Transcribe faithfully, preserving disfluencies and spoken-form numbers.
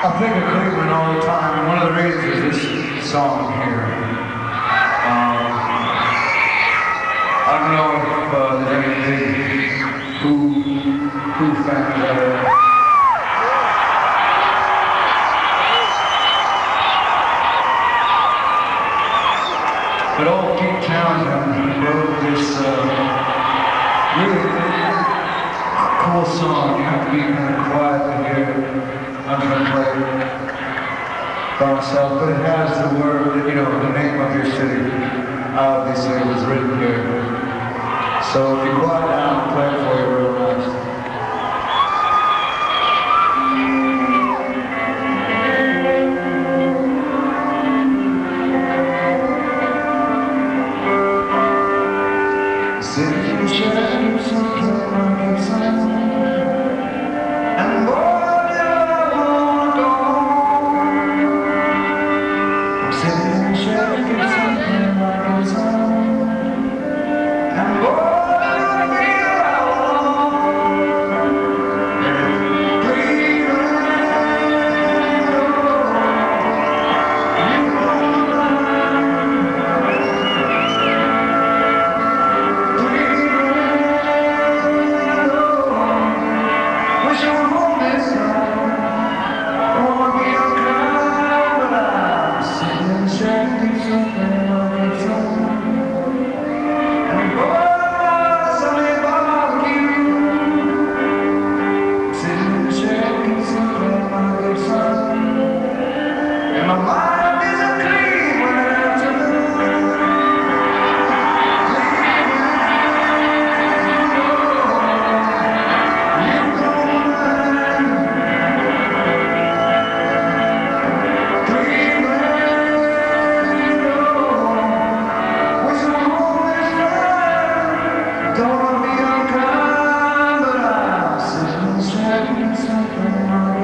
I think of Cleveland all the time, and one of the reasons is this song here. Um, I don't know if uh, there's any big Who, Who fans out there. But old Pete Townsend wrote this uh, really cool song. You have to be kind of quiet to hear it. I'm going to play it by myself, but it has the word, you know, the name of your city. Obviously, it was written here. So if you quiet down, I'll play it for you real nice. Sitting in shadows, something like sun, and boy, don't wanna be unkind, but I'm sitting and shaking something.